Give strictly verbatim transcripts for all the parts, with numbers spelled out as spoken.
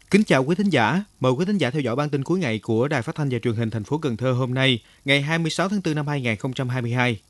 Kính chào quý thính giả, mời quý thính giả theo dõi bản tin cuối ngày của Đài Phát thanh và Truyền hình thành phố Cần Thơ hôm nay, ngày hai mươi sáu tháng tư năm hai nghìn không trăm hai mươi hai.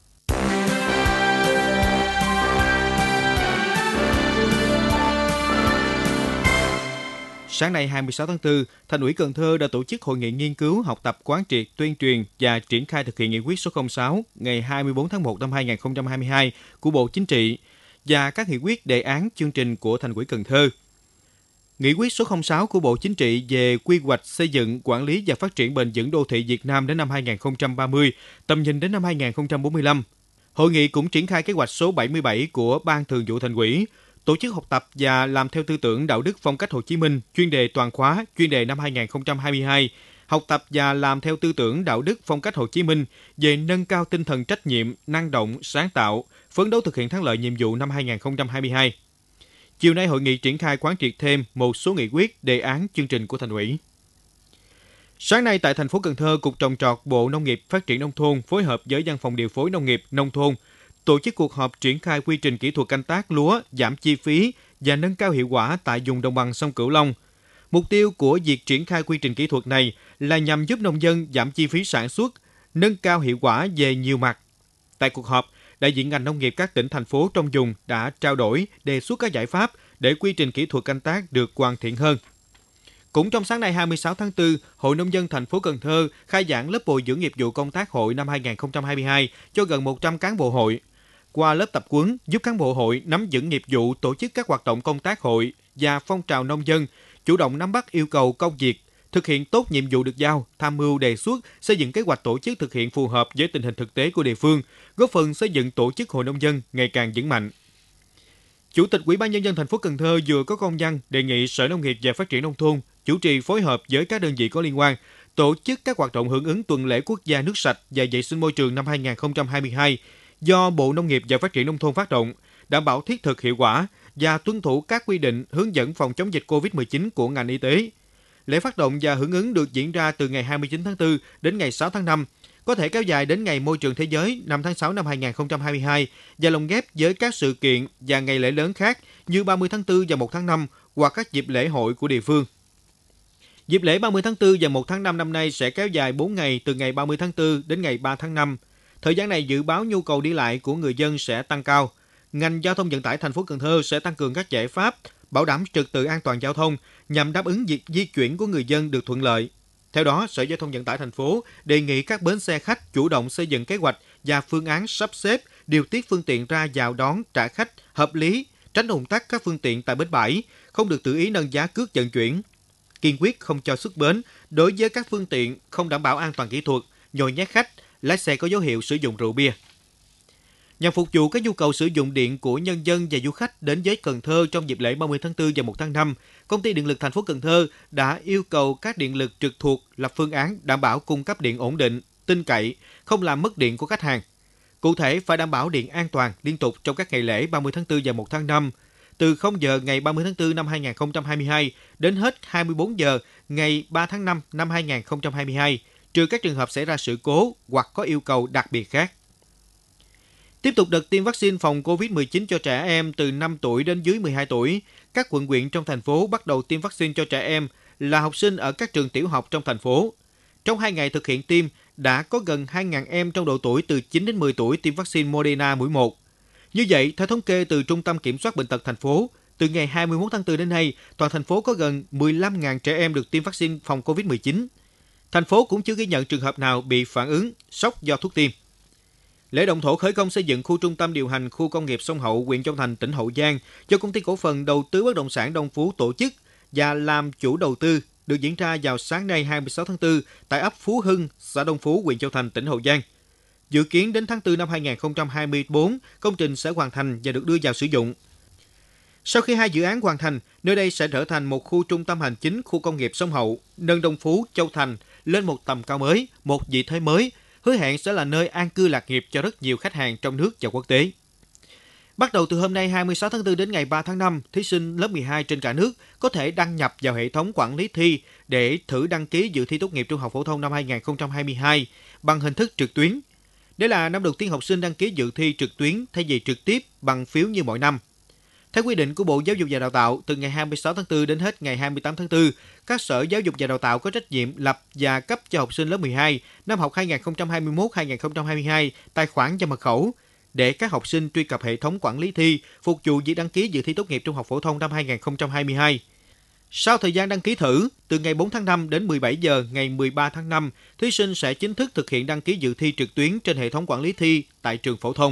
Sáng nay hai mươi sáu tháng tư, Thành ủy Cần Thơ đã tổ chức hội nghị nghiên cứu, học tập, quán triệt, tuyên truyền và triển khai thực hiện nghị quyết số không sáu ngày hai mươi tư tháng một năm hai nghìn không trăm hai mươi hai của Bộ Chính trị và các nghị quyết, đề án, chương trình của Thành ủy Cần Thơ. Nghị quyết số không sáu của Bộ Chính trị về quy hoạch xây dựng, quản lý và phát triển bền vững đô thị Việt Nam đến năm hai nghìn không trăm ba mươi, tầm nhìn đến năm hai nghìn không trăm bốn mươi lăm. Hội nghị cũng triển khai kế hoạch số bảy mươi bảy của Ban Thường vụ Thành ủy, tổ chức học tập và làm theo tư tưởng đạo đức phong cách Hồ Chí Minh, chuyên đề toàn khóa, chuyên đề năm hai nghìn không trăm hai mươi hai, học tập và làm theo tư tưởng đạo đức phong cách Hồ Chí Minh về nâng cao tinh thần trách nhiệm, năng động, sáng tạo, phấn đấu thực hiện thắng lợi nhiệm vụ năm hai nghìn không trăm hai mươi hai. Chiều nay, hội nghị triển khai quán triệt thêm một số nghị quyết, đề án, chương trình của Thành ủy. Sáng nay tại thành phố Cần Thơ, Cục Trồng trọt, Bộ Nông nghiệp Phát triển Nông thôn phối hợp với Văn phòng Điều phối Nông nghiệp Nông thôn tổ chức cuộc họp triển khai quy trình kỹ thuật canh tác lúa, giảm chi phí và nâng cao hiệu quả tại vùng đồng bằng sông Cửu Long. Mục tiêu của việc triển khai quy trình kỹ thuật này là nhằm giúp nông dân giảm chi phí sản xuất, nâng cao hiệu quả về nhiều mặt. Tại cuộc họp, đại diện ngành nông nghiệp các tỉnh, thành phố trong vùng đã trao đổi, đề xuất các giải pháp để quy trình kỹ thuật canh tác được hoàn thiện hơn. Cũng trong sáng nay hai mươi sáu tháng tư, Hội Nông dân thành phố Cần Thơ khai giảng lớp bồi dưỡng nghiệp vụ công tác hội năm hai nghìn không trăm hai mươi hai cho gần một trăm cán bộ hội. Qua lớp tập huấn, giúp cán bộ hội nắm vững nghiệp vụ tổ chức các hoạt động công tác hội và phong trào nông dân, chủ động nắm bắt yêu cầu công việc, thực hiện tốt nhiệm vụ được giao, tham mưu đề xuất, xây dựng kế hoạch tổ chức thực hiện phù hợp với tình hình thực tế của địa phương, góp phần xây dựng tổ chức hội nông dân ngày càng vững mạnh. Chủ tịch Ủy ban nhân dân thành phố Cần Thơ vừa có công văn đề nghị Sở Nông nghiệp và Phát triển Nông thôn chủ trì phối hợp với các đơn vị có liên quan tổ chức các hoạt động hưởng ứng tuần lễ quốc gia nước sạch và vệ sinh môi trường năm hai nghìn không trăm hai mươi hai do Bộ Nông nghiệp và Phát triển Nông thôn phát động, đảm bảo thiết thực, hiệu quả và tuân thủ các quy định hướng dẫn phòng chống dịch covid mười chín của ngành y tế. Lễ phát động và hưởng ứng được diễn ra từ ngày hai mươi chín tháng tư đến ngày sáu tháng năm, có thể kéo dài đến ngày Môi trường Thế giới năm tháng sáu năm hai nghìn không trăm hai mươi hai và lồng ghép với các sự kiện và ngày lễ lớn khác như ba mươi tháng tư và một tháng năm hoặc các dịp lễ hội của địa phương. Dịp lễ ba mươi tháng tư và một tháng năm năm nay sẽ kéo dài bốn ngày từ ngày ba mươi tháng tư đến ngày ba tháng năm. Thời gian này dự báo nhu cầu đi lại của người dân sẽ tăng cao. Ngành giao thông vận tải thành phố Cần Thơ sẽ tăng cường các giải pháp bảo đảm trật tự an toàn giao thông nhằm đáp ứng việc di chuyển của người dân được thuận lợi. Theo đó, Sở Giao thông Vận tải thành phố đề nghị các bến xe khách chủ động xây dựng kế hoạch và phương án sắp xếp, điều tiết phương tiện ra vào đón trả khách hợp lý, tránh ùn tắc các phương tiện tại bến bãi, không được tự ý nâng giá cước vận chuyển. Kiên quyết không cho xuất bến đối với các phương tiện không đảm bảo an toàn kỹ thuật, nhồi nhét khách, lái xe có dấu hiệu sử dụng rượu bia. Nhằm phục vụ các nhu cầu sử dụng điện của nhân dân và du khách đến với Cần Thơ trong dịp lễ ba mươi tháng tư và một tháng năm, Công ty Điện lực thành phố Cần Thơ đã yêu cầu các điện lực trực thuộc lập phương án đảm bảo cung cấp điện ổn định, tin cậy, không làm mất điện của khách hàng. Cụ thể, phải đảm bảo điện an toàn liên tục trong các ngày lễ ba mươi tháng tư và một tháng năm, từ không giờ ngày ba mươi tháng tư năm hai nghìn không trăm hai mươi hai đến hết hai mươi bốn giờ ngày ba tháng năm năm hai nghìn không trăm hai mươi hai, trừ các trường hợp xảy ra sự cố hoặc có yêu cầu đặc biệt khác. Tiếp tục đợt tiêm vaccine phòng covid mười chín cho trẻ em từ năm tuổi đến dưới mười hai tuổi, các quận huyện trong thành phố bắt đầu tiêm vaccine cho trẻ em là học sinh ở các trường tiểu học trong thành phố. Trong hai ngày thực hiện tiêm, đã có gần hai nghìn em trong độ tuổi từ chín đến mười tuổi tiêm vaccine Moderna mũi một. Như vậy, theo thống kê từ Trung tâm Kiểm soát Bệnh tật thành phố, từ ngày hai mươi mốt tháng tư đến nay, toàn thành phố có gần mười lăm nghìn trẻ em được tiêm vaccine phòng covid mười chín. Thành phố cũng chưa ghi nhận trường hợp nào bị phản ứng, sốc do thuốc tiêm. Lễ động thổ khởi công xây dựng khu trung tâm điều hành khu công nghiệp Sông Hậu, huyện Châu Thành, tỉnh Hậu Giang do Công ty Cổ phần Đầu tư Bất động sản Đông Phú tổ chức và làm chủ đầu tư được diễn ra vào sáng nay hai mươi sáu tháng tư tại ấp Phú Hưng, xã Đông Phú, huyện Châu Thành, tỉnh Hậu Giang. Dự kiến đến tháng tư năm hai nghìn không trăm hai mươi tư, công trình sẽ hoàn thành và được đưa vào sử dụng. Sau khi hai dự án hoàn thành, nơi đây sẽ trở thành một khu trung tâm hành chính khu công nghiệp Sông Hậu, nâng Đông Phú, Châu Thành lên một tầm cao mới, một vị thế mới, hứa hẹn sẽ là nơi an cư lạc nghiệp cho rất nhiều khách hàng trong nước và quốc tế. Bắt đầu từ hôm nay hai mươi sáu tháng tư đến ngày ba tháng năm, thí sinh lớp mười hai trên cả nước có thể đăng nhập vào hệ thống quản lý thi để thử đăng ký dự thi tốt nghiệp trung học phổ thông năm hai nghìn không trăm hai mươi hai bằng hình thức trực tuyến. Đây là năm đầu tiên học sinh đăng ký dự thi trực tuyến thay vì trực tiếp bằng phiếu như mọi năm. Theo quy định của Bộ Giáo dục và Đào tạo, từ ngày hai mươi sáu tháng tư đến hết ngày hai mươi tám tháng tư, các sở giáo dục và đào tạo có trách nhiệm lập và cấp cho học sinh lớp mười hai năm học hai nghìn không trăm hai mươi mốt hai nghìn không trăm hai mươi hai tài khoản và mật khẩu để các học sinh truy cập hệ thống quản lý thi, phục vụ việc đăng ký dự thi tốt nghiệp trung học phổ thông năm hai nghìn không trăm hai mươi hai. Sau thời gian đăng ký thử, từ ngày bốn tháng năm đến mười bảy giờ ngày mười ba tháng năm, thí sinh sẽ chính thức thực hiện đăng ký dự thi trực tuyến trên hệ thống quản lý thi tại trường phổ thông.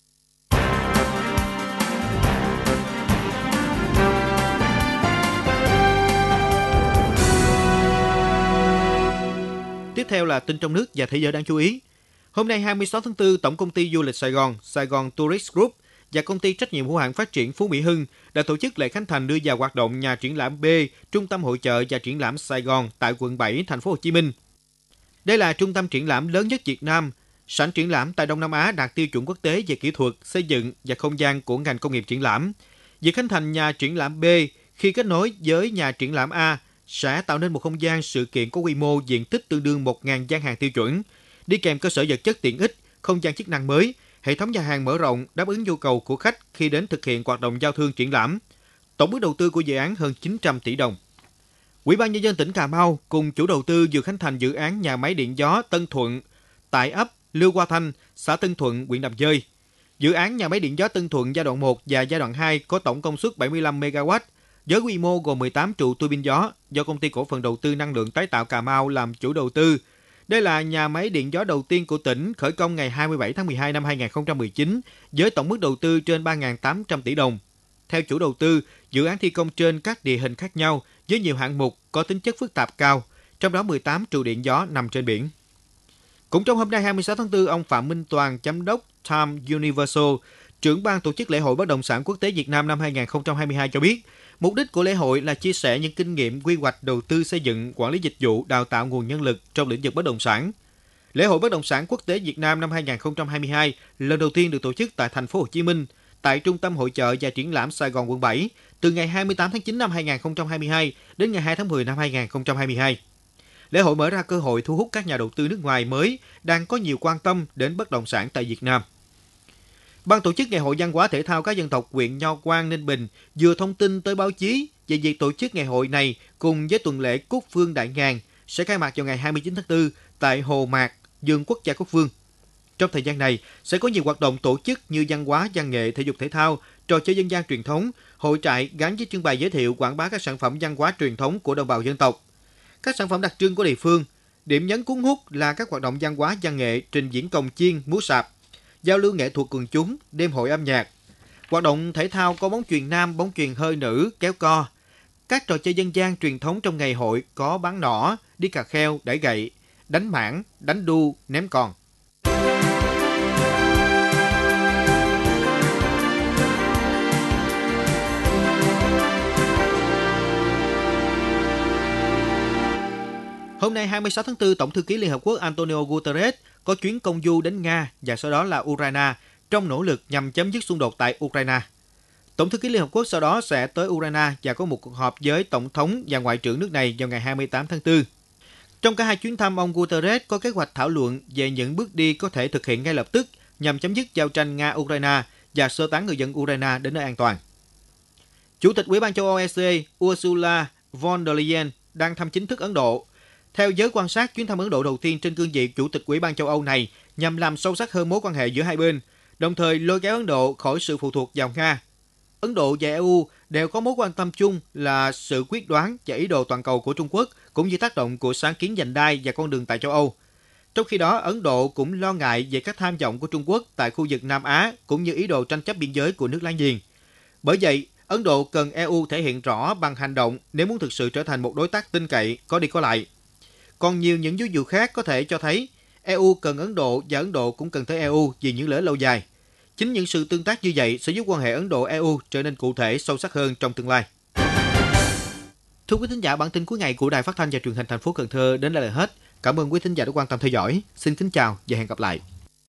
Tiếp theo là tin trong nước và thế giới đáng chú ý. Hôm nay hai mươi sáu tháng tư, Tổng công ty Du lịch Sài Gòn, Sài Gòn Tourist Group và Công ty trách nhiệm hữu hạn phát triển Phú Mỹ Hưng đã tổ chức lễ khánh thành đưa vào hoạt động nhà triển lãm B, Trung tâm hội chợ và triển lãm Sài Gòn tại quận bảy, thành phố Hồ Chí Minh. Đây là trung tâm triển lãm lớn nhất Việt Nam, sảnh triển lãm tại Đông Nam Á đạt tiêu chuẩn quốc tế về kỹ thuật, xây dựng và không gian của ngành công nghiệp triển lãm. Việc khánh thành nhà triển lãm B khi kết nối với nhà triển lãm A sẽ tạo nên một không gian sự kiện có quy mô diện tích tương đương một nghìn gian hàng tiêu chuẩn, đi kèm cơ sở vật chất tiện ích, không gian chức năng mới, hệ thống nhà hàng mở rộng đáp ứng nhu cầu của khách khi đến thực hiện hoạt động giao thương triển lãm. Tổng mức đầu tư của dự án hơn chín trăm tỷ đồng. Ủy ban nhân dân tỉnh Cà Mau cùng chủ đầu tư vừa khánh thành dự án nhà máy điện gió Tân Thuận tại ấp Lưu Hoa Thanh, xã Tân Thuận, huyện Đầm Dơi. Dự án nhà máy điện gió Tân Thuận giai đoạn một và giai đoạn hai có tổng công suất bảy mươi lăm mê ga oát với quy mô gồm mười tám trụ tua bin gió do Công ty Cổ phần Đầu tư Năng lượng Tái tạo Cà Mau làm chủ đầu tư. Đây là nhà máy điện gió đầu tiên của tỉnh, khởi công ngày hai mươi bảy tháng mười hai năm hai nghìn không trăm mười chín với tổng mức đầu tư trên ba nghìn tám trăm tỷ đồng. Theo chủ đầu tư, dự án thi công trên các địa hình khác nhau với nhiều hạng mục có tính chất phức tạp cao, trong đó mười tám trụ điện gió nằm trên biển. Cũng trong hôm nay hai mươi sáu tháng tư, ông Phạm Minh Toàn, giám đốc Time Universal, trưởng ban tổ chức lễ hội bất động sản quốc tế Việt Nam năm hai nghìn không trăm hai mươi hai cho biết, mục đích của lễ hội là chia sẻ những kinh nghiệm quy hoạch đầu tư xây dựng, quản lý dịch vụ, đào tạo nguồn nhân lực trong lĩnh vực bất động sản. Lễ hội bất động sản quốc tế Việt Nam năm hai nghìn không trăm hai mươi hai lần đầu tiên được tổ chức tại thành phố Hồ Chí Minh, tại Trung tâm hội chợ và triển lãm Sài Gòn quận bảy, từ ngày hai mươi tám tháng chín năm hai nghìn không trăm hai mươi hai đến ngày hai tháng mười năm hai nghìn không trăm hai mươi hai. Lễ hội mở ra cơ hội thu hút các nhà đầu tư nước ngoài mới đang có nhiều quan tâm đến bất động sản tại Việt Nam. Ban tổ chức Ngày hội Văn hóa Thể thao các dân tộc huyện Nho Quan, Ninh Bình vừa thông tin tới báo chí về việc tổ chức ngày hội này cùng với tuần lễ Cúc Phương Đại Ngàn sẽ khai mạc vào ngày hai mươi chín tháng tư tại Hồ Mạc, vườn quốc gia Cúc Phương. Trong thời gian này sẽ có nhiều hoạt động tổ chức như văn hóa, văn nghệ, thể dục thể thao, trò chơi dân gian truyền thống, hội trại gắn với trưng bày giới thiệu quảng bá các sản phẩm văn hóa truyền thống của đồng bào dân tộc, các sản phẩm đặc trưng của địa phương. Điểm nhấn cuốn hút là các hoạt động văn hóa, văn nghệ, trình diễn cồng chiên, múa sạp, giao lưu nghệ thuật quần chúng, đêm hội âm nhạc. Hoạt động thể thao có bóng chuyền nam, bóng chuyền hơi nữ, kéo co. Các trò chơi dân gian truyền thống trong ngày hội có bắn nỏ, đi cà kheo, đẩy gậy, đánh mảng, đánh đu, ném còn. Hôm nay hai mươi sáu tháng tư, Tổng thư ký Liên Hợp Quốc Antonio Guterres có chuyến công du đến Nga và sau đó là Ukraine trong nỗ lực nhằm chấm dứt xung đột tại Ukraine. Tổng thư ký Liên Hợp Quốc sau đó sẽ tới Ukraine và có một cuộc họp với Tổng thống và Ngoại trưởng nước này vào ngày hai mươi tám tháng tư. Trong cả hai chuyến thăm, ông Guterres có kế hoạch thảo luận về những bước đi có thể thực hiện ngay lập tức nhằm chấm dứt giao tranh Nga-Ukraine và sơ tán người dân Ukraine đến nơi an toàn. Chủ tịch Ủy ban châu Âu E C Ursula von der Leyen đang thăm chính thức Ấn Độ. Theo giới quan sát, chuyến thăm Ấn Độ đầu tiên trên cương vị Chủ tịch Ủy ban châu Âu này nhằm làm sâu sắc hơn mối quan hệ giữa hai bên, đồng thời lôi kéo Ấn Độ khỏi sự phụ thuộc vào Nga. Ấn Độ và E U đều có mối quan tâm chung là sự quyết đoán và ý đồ toàn cầu của Trung Quốc, cũng như tác động của sáng kiến vành đai và con đường tại châu Âu. Trong khi đó, Ấn Độ cũng lo ngại về các tham vọng của Trung Quốc tại khu vực Nam Á, cũng như ý đồ tranh chấp biên giới của nước láng giềng. Bởi vậy, Ấn Độ cần E U thể hiện rõ bằng hành động nếu muốn thực sự trở thành một đối tác tin cậy, có đi có lại. Còn nhiều những dấu hiệu khác có thể cho thấy E U cần Ấn Độ và Ấn Độ cũng cần tới E U vì những lợi ích lâu dài. Chính những sự tương tác như vậy sẽ giúp quan hệ Ấn Độ-E U trở nên cụ thể, sâu sắc hơn trong tương lai. Thưa quý thính giả, bản tin cuối ngày của Đài Phát thanh và Truyền hình thành phố Cần Thơ đến đây là hết. Cảm ơn quý thính giả đã quan tâm theo dõi. Xin kính chào và hẹn gặp lại.